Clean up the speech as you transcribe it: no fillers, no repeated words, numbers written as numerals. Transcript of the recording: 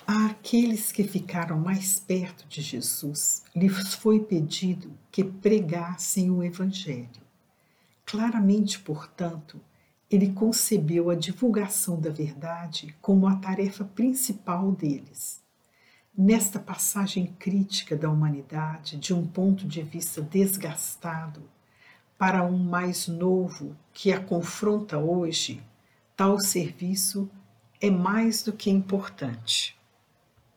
Àqueles que ficaram mais perto de Jesus, lhes foi pedido que pregassem o Evangelho. Claramente, portanto, ele concebeu a divulgação da verdade como a tarefa principal deles. Nesta passagem crítica da humanidade, de um ponto de vista desgastado, para um mais novo que a confronta hoje, tal serviço é mais do que importante.